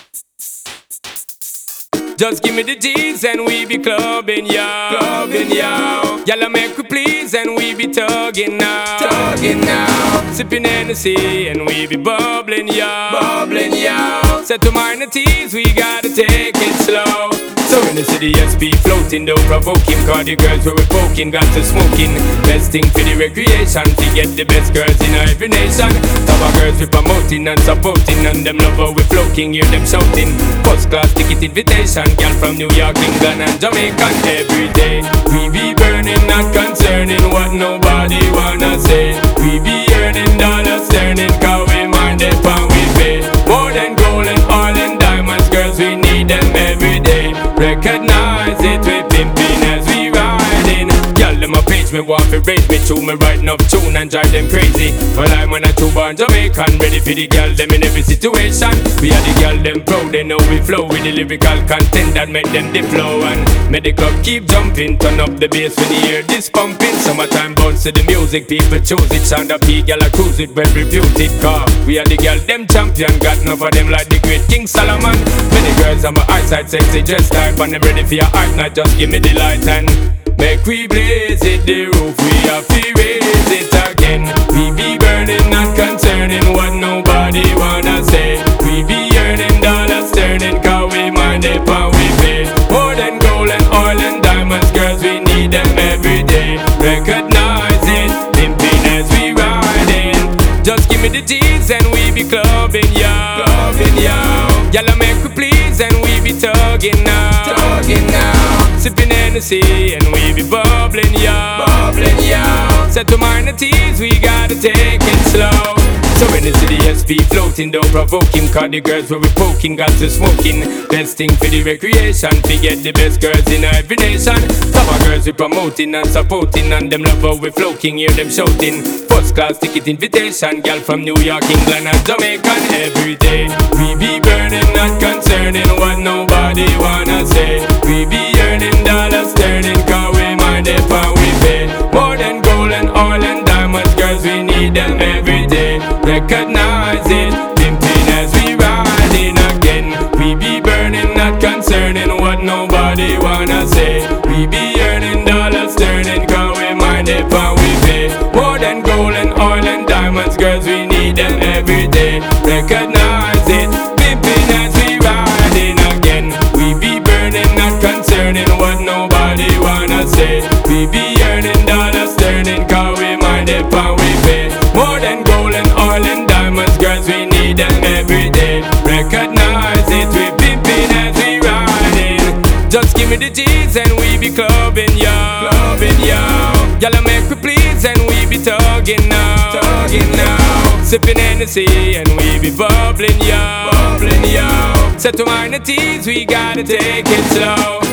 Just give me the G's and we be clubbing, yo. Clubbing, yo. Y'all make we please and we be tugging now. Tugging now. Sipping Hennessy and we be bubbling, yo. Bubbling, yo. Set to minor T's, we gotta take it slow. So in the city, SP floating, don't provoke him. Cause the girls where we're poking, got to smoking. Best thing for the recreation, to get the best girls in every nation. Top of girls we promoting and supporting, and them lover we floating, hear them shouting. First class ticket invitation, girl from New York, England and Jamaica. Every day we be burning, not concerning what nobody wanna say. We be earning dollars, turning, cause we mind it and we pay. More than gold and oil and diamonds, girls we need them every day. Recognize it, we pimpin' as we riding. Y'all them a page me, want to raise me tune. Me writing up tune and drive them crazy. Well I'm on a two-born Jamaican, ready for the girl them in every situation. We are the girl them proud, they know we flow with the lyrical content that make them dip flow. And make the club keep jumping, turn up the bass when you hear this pumping. Summertime bounce to the music, people choose it. Sound up peak, y'all a cruise it, well reputed. Car we are the girl them champion, got enough of them like the great King Solomon. Many girls on my eyesight, sexy dress type, and them ready for your art, not just give me the light and make we blaze it, the roof, we have to raise it again. We be burning, not concerning what nobody wanna say. We be earning dollars, turning, cause we mind it and we pay. More than gold and oil and diamonds, girls, we need them every day. Recognize it, pimping as we riding. Just give me the G's and we be clubbing, yo. Clubbing, yo. Y'all make we please and we be tugging now. Tugging now. Sipping Hennessy and we be bubbling, yo. Bubbling, yo. Set to minor T's, we gotta take it slow. So in the city, SP floating, don't provoke him. Cause the girls where we poking, got to smoking. Best thing for the recreation, to get the best girls in every nation. Top of girls we promoting and supporting, and them lover we floating, hear them shouting. First class ticket invitation, girl from New York, England and Jamaica. Every day we be burning, not concerning what nobody wanna say. We be earning dollars, turning, cause we mind it and we pay. More than gold and oil and diamonds, girls we need them every day. Recognize it, pimping as we riding again. We be burning, not concerning what nobody wanna say. We be earning dollars, turning, cause we mind it and we pay. More than gold and oil and diamonds, girls we need them every day. Recognize it, pimping as we riding again. We be burning, not concerning what nobody wanna say. We be earning dollars, turning, cause we mind it and we pay. More than gold and oil and diamonds, girls we need them every day. Recognize it, we pimping as we riding. Just give me the G's and we be clubbing, yo. Clubbing, yo. Y'all make we please and we be tugging now. Tugging now. Sipping Hennessy and we be bubbling, yo. Bubbling, yo. Set to minor T's, we gotta take it slow.